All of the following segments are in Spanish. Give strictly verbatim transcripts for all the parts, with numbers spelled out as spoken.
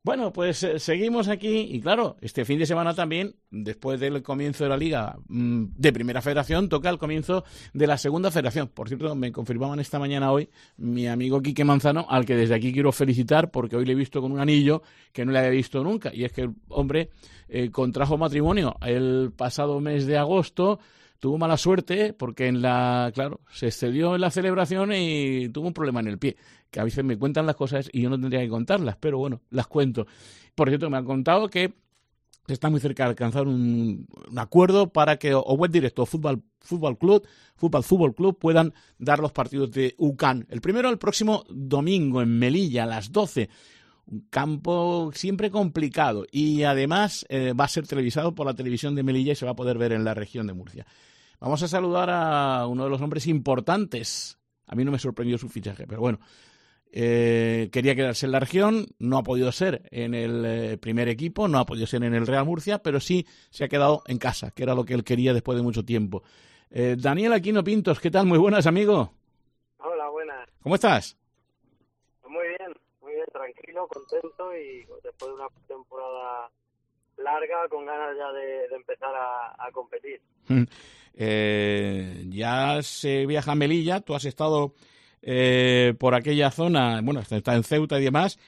Bueno, pues eh, seguimos aquí y claro, este fin de semana también, después del comienzo de la Liga mmm, de Primera Federación, toca el comienzo de la Segunda Federación. Por cierto, me confirmaban esta mañana hoy mi amigo Quique Manzano, al que desde aquí quiero felicitar porque hoy le he visto con un anillo que no le había visto nunca. Y es que el hombre eh, contrajo matrimonio el pasado mes de agosto. Tuvo mala suerte porque en la, claro, se excedió en la celebración y tuvo un problema en el pie, que a veces me cuentan las cosas y yo no tendría que contarlas, pero bueno, las cuento. Por cierto, me han contado que está muy cerca de alcanzar un, un acuerdo para que o Web Directo o Fútbol, Fútbol Club, Fútbol Fútbol Club puedan dar los partidos de U C A N. El primero el próximo domingo en Melilla a las doce. Un campo siempre complicado y además eh, va a ser televisado por la televisión de Melilla y se va a poder ver en la región de Murcia. Vamos a saludar a uno de los hombres importantes. A mí no me sorprendió su fichaje, pero bueno, eh, quería quedarse en la región, no ha podido ser en el eh, primer equipo, no ha podido ser en el Real Murcia, pero sí se ha quedado en casa, que era lo que él quería después de mucho tiempo. Eh, Daniel Aquino Pintos, ¿qué tal? Muy buenas, amigo. Hola, buenas. ¿Cómo estás? Muy bien, muy bien, tranquilo, contento y después de una temporada larga con ganas ya de, de empezar a, a competir. Eh, ya se viaja a Melilla, tú has estado eh, por aquella zona, bueno, está en Ceuta y demás,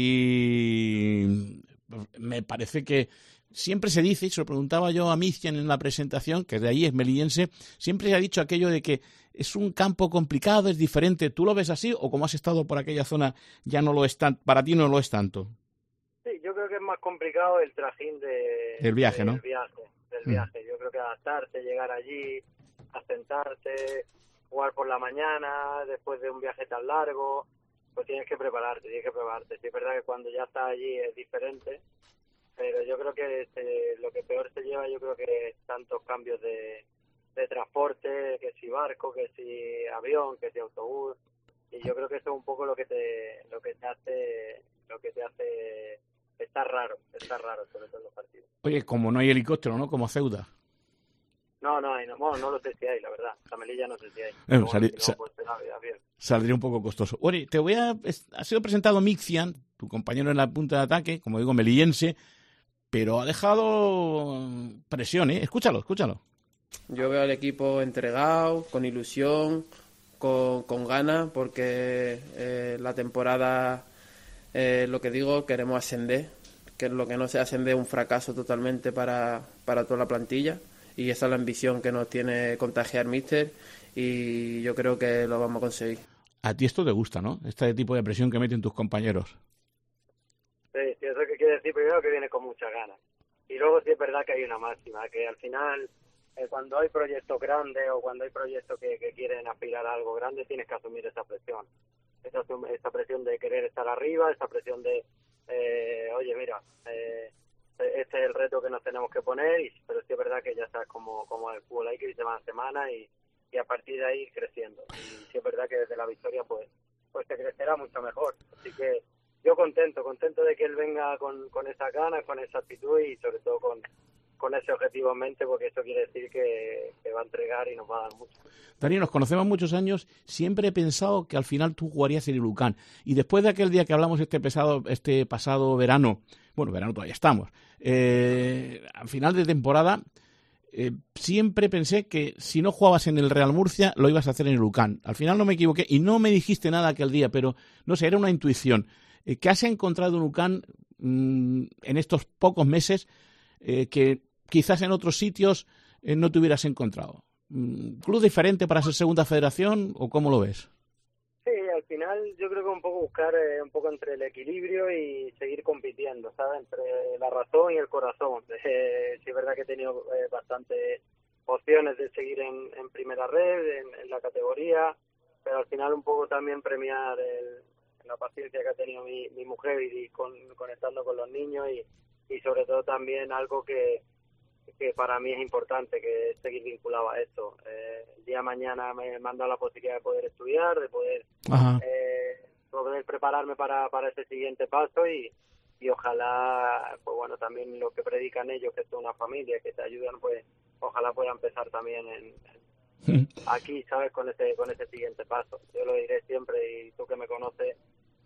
y me parece que siempre se dice, y se lo preguntaba yo a Mician en la presentación, que de ahí es melillense, siempre se ha dicho aquello de que es un campo complicado, es diferente. ¿Tú lo ves así o como has estado por aquella zona ya no lo es tan, para ti no lo es tanto? Sí, yo creo que es más complicado el trajín de, del viaje, del ¿no? viaje, del Mm. viaje. Yo creo que adaptarse, llegar allí, asentarse, jugar por la mañana, después de un viaje tan largo, pues tienes que prepararte, tienes que prepararte. Sí, es verdad que cuando ya estás allí es diferente, pero yo creo que se, lo que peor se lleva, yo creo que es tantos cambios de, de transporte, que si barco, que si avión, que si autobús, y yo creo que eso es un poco lo que te, lo que te hace, lo que te hace estar raro, estar raro sobre todo en los partidos. Oye, como no hay helicóptero, ¿no? Como Ceuta. No, no hay, no, bueno, no lo sé si hay, la verdad. La Melilla no sé si hay. Eh, Pero bueno, sali- si sa- no, pues será bien. Saldría un poco costoso. Oye, te voy a... Ha sido presentado Mician, tu compañero en la punta de ataque, como digo, melillense, pero ha dejado presión, ¿eh? Escúchalo, escúchalo. Yo veo al equipo entregado, con ilusión, con, con ganas, porque eh, la temporada, eh, lo que digo, queremos ascender, que lo que no sea ascender es un fracaso totalmente para, para toda la plantilla, y esa es la ambición que nos tiene contagiar míster, y yo creo que lo vamos a conseguir. A ti esto te gusta, ¿no? Este tipo de presión que meten tus compañeros. Sí, sí, eso que quiere decir primero que viene con muchas ganas. Y luego sí es verdad que hay una máxima, que al final, eh, cuando hay proyectos grandes o cuando hay proyectos que, que quieren aspirar a algo grande, tienes que asumir esa presión. Esa, esa presión de querer estar arriba, esa presión de, eh, oye, mira, eh, este es el reto que nos tenemos que poner, y, pero sí es verdad que ya sabes cómo, cómo el fútbol hay que ir semana a semana y, y a partir de ahí ir creciendo. Y sí es verdad que desde la victoria pues, pues se crecerá mucho mejor. Así que yo contento, contento de que él venga con, con esa ganas, con esa actitud y sobre todo con, con ese objetivo en mente, porque eso quiere decir que, que va a entregar y nos va a dar mucho. Dani, nos conocemos muchos años, siempre he pensado que al final tú jugarías en el U C A N. Y después de aquel día que hablamos este, pesado, este pasado verano, bueno, verano todavía estamos, eh, al final de temporada, eh, siempre pensé que si no jugabas en el Real Murcia, lo ibas a hacer en el U C A N. Al final no me equivoqué y no me dijiste nada aquel día, pero no sé, era una intuición. Eh, ¿Qué has encontrado en U C A N mmm, en estos pocos meses eh, que quizás en otros sitios eh, no te hubieras encontrado? ¿Club diferente para ser segunda federación o cómo lo ves? Sí, al final yo creo que un poco buscar eh, un poco entre el equilibrio y seguir compitiendo, ¿sabes? Entre la razón y el corazón. Eh, sí es verdad que he tenido eh, bastantes opciones de seguir en, en primera red, en, en la categoría, pero al final un poco también premiar el, la paciencia que ha tenido mi, mi mujer y con, conectando con los niños y, y sobre todo también algo que que para mí es importante, que es seguir vinculado a esto. Eh, el día de mañana me manda la posibilidad de poder estudiar, de poder eh, poder prepararme para, para ese siguiente paso y, y ojalá, pues bueno, también lo que predican ellos, que es una familia, que te ayudan, pues ojalá pueda empezar también en, en aquí, ¿sabes? Con ese con ese siguiente paso. Yo lo diré siempre y tú que me conoces,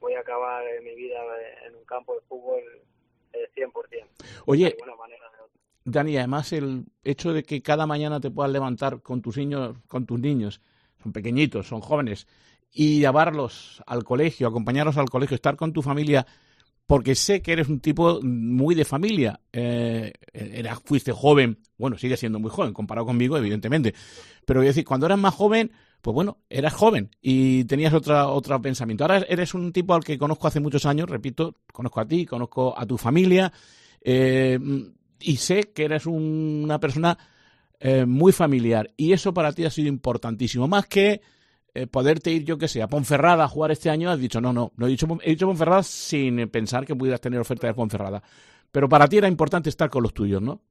voy a acabar eh, mi vida en un campo de fútbol eh, cien por ciento. Oye, de alguna manera de otra. Dani, además el hecho de que cada mañana te puedas levantar con tus niños, con tus niños, son pequeñitos, son jóvenes, y llevarlos al colegio, acompañarlos al colegio, estar con tu familia, porque sé que eres un tipo muy de familia. Eh, era, fuiste joven, bueno, sigues siendo muy joven, comparado conmigo, evidentemente. Pero voy a decir, cuando eras más joven, pues bueno, eras joven y tenías otra, otro pensamiento. Ahora eres un tipo al que conozco hace muchos años, repito, conozco a ti, conozco a tu familia, eh, y sé que eres un, una persona eh, muy familiar. Y eso para ti ha sido importantísimo. Más que Eh, poderte ir, yo que sé, a Ponferrada a jugar este año, has dicho, no, no, no he dicho, he dicho Ponferrada sin pensar que pudieras tener oferta de Ponferrada. Pero para ti era importante estar con los tuyos, ¿no?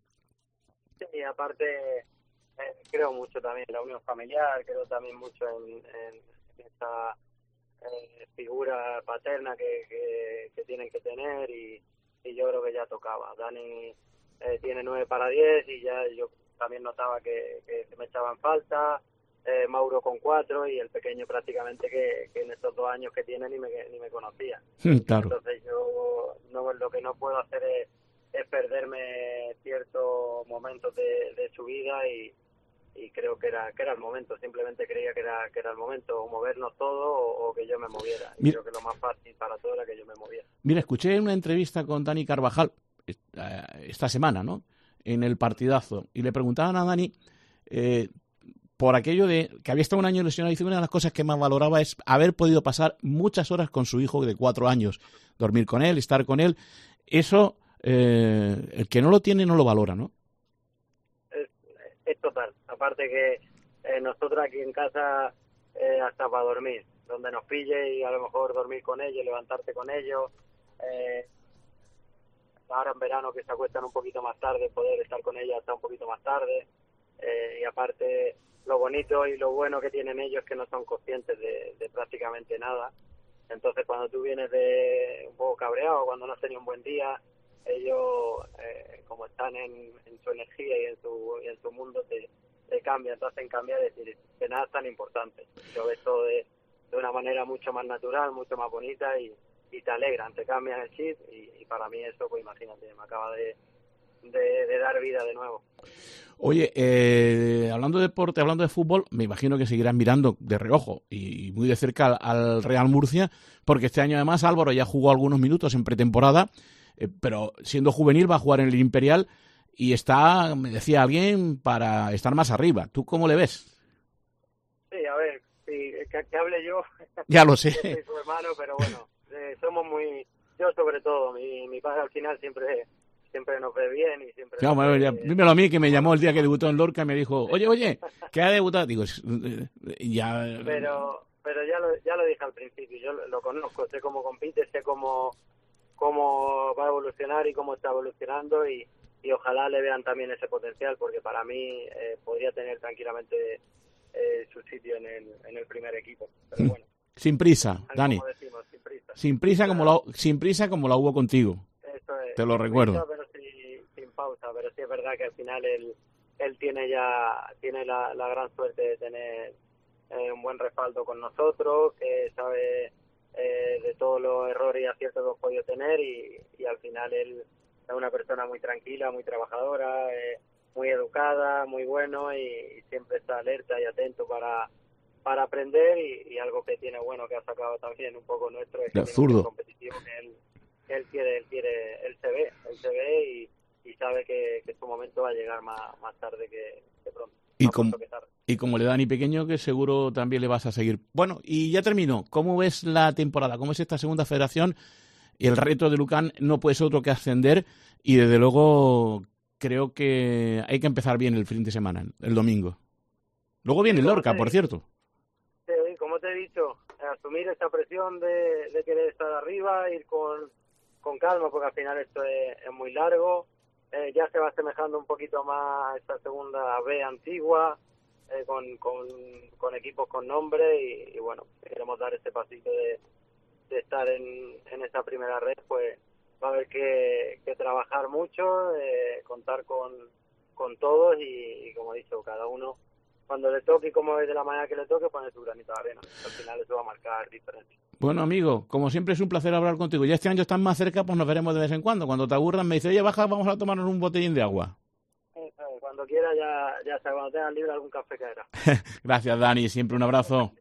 Sí, aparte eh, creo mucho también en la unión familiar, creo también mucho en, en, en esa eh, figura paterna que, que, que tienen que tener y, y yo creo que ya tocaba. Dani eh, tiene nueve para diez y ya yo también notaba que, que, que me echaban falta. Eh, Mauro con cuatro y el pequeño prácticamente que, que en estos dos años que tiene ni me, ni me conocía. Claro. Entonces yo no, lo que no puedo hacer es, es perderme ciertos momentos de, de su vida y, y creo que era que era el momento, simplemente creía que era que era el momento, o movernos todos o, o que yo me moviera. Y Mira, creo que lo más fácil para todo era que yo me moviera. Mira, escuché una entrevista con Dani Carvajal esta semana, ¿no? En el partidazo, y le preguntaban a Dani eh, por aquello de que había estado un año lesionado y dice una de las cosas que más valoraba es haber podido pasar muchas horas con su hijo de cuatro años, dormir con él, estar con él. Eso, eh, el que no lo tiene no lo valora, ¿no? Es, es total. Aparte que eh, nosotros aquí en casa eh, hasta para dormir, donde nos pille y a lo mejor dormir con ellos, levantarte con ellos. Eh, ahora en verano que se acuestan un poquito más tarde, poder estar con ellos hasta un poquito más tarde. Eh, y aparte lo bonito y lo bueno que tienen ellos es que no son conscientes de, de prácticamente nada. Entonces cuando tú vienes de un poco cabreado, cuando no has tenido un buen día, ellos eh, como están en, en su energía y en su, y en su mundo te, te cambian, te hacen cambiar y decir que nada es tan importante. Lo ves todo de, de una manera mucho más natural, mucho más bonita y, y te alegran, te cambian el chip y, y para mí eso, pues imagínate, me acaba de, de, de dar vida de nuevo. Oye, eh, hablando de deporte, hablando de fútbol, me imagino que seguirás mirando de reojo y muy de cerca al, al Real Murcia, porque este año además Álvaro ya jugó algunos minutos en pretemporada, eh, pero siendo juvenil va a jugar en el Imperial y está, me decía alguien, para estar más arriba. ¿Tú cómo le ves? Sí, a ver, sí, que, que hable yo. Ya lo sé. Yo soy su hermano, pero bueno, eh, somos muy, yo sobre todo, mi, mi padre al final siempre... siempre nos ve bien y siempre... No, bueno, ya, ve, dímelo a mí, que me llamó el día que debutó en Lorca y me dijo, oye, oye, que ha debutado. Digo, ya... Pero pero ya lo, ya lo dije al principio, yo lo, lo conozco, sé cómo compite, sé cómo, cómo va a evolucionar y cómo está evolucionando y, y ojalá le vean también ese potencial, porque para mí eh, podría tener tranquilamente eh, su sitio en el, en el primer equipo. Pero bueno. Sin prisa, Dani. Como decimos, sin prisa. Sin prisa, como la, sin prisa como la hubo contigo. Eso es, te lo sin recuerdo. Prisa, pero sí, sin pausa, pero sí es verdad que al final él, él tiene ya tiene la, la gran suerte de tener eh, un buen respaldo con nosotros, que sabe eh, de todos los errores y aciertos que hemos podido tener y, y al final él es una persona muy tranquila, muy trabajadora, eh, muy educada, muy bueno y, y siempre está alerta y atento para para aprender y, y algo que tiene bueno que ha sacado también un poco nuestro es que tiene un competitivo que él él quiere, él quiere, él se ve, él se ve y, y sabe que, que su momento va a llegar más, más tarde que, que pronto. Y como, y como le da Dani pequeño, que seguro también le vas a seguir. Bueno, y ya termino. ¿Cómo ves la temporada? ¿Cómo es esta segunda federación? Y el reto de Lucan no puede ser otro que ascender y desde luego creo que hay que empezar bien el fin de semana, el domingo. Luego viene el Lorca, por cierto. Sí, como te he dicho, asumir esa presión de, de querer estar arriba, ir con con calma, porque al final esto es, es muy largo, eh, ya se va asemejando un poquito más a esta segunda B antigua, eh, con, con, con equipos con nombre y, y bueno, si queremos dar este pasito de, de estar en, en esta primera red, pues va a haber que, que trabajar mucho, eh, contar con, con todos y, y como he dicho, cada uno cuando le toque y como es de la manera que le toque, poner su granito de arena. Al final eso va a marcar diferencia. Bueno, amigo, como siempre es un placer hablar contigo. Ya este año estás más cerca, pues nos veremos de vez en cuando. Cuando te aburras me dices, oye, baja, vamos a tomarnos un botellín de agua. Cuando quiera, ya, ya sea, cuando tengas libre algún café caerá. Gracias, Dani. Siempre un abrazo.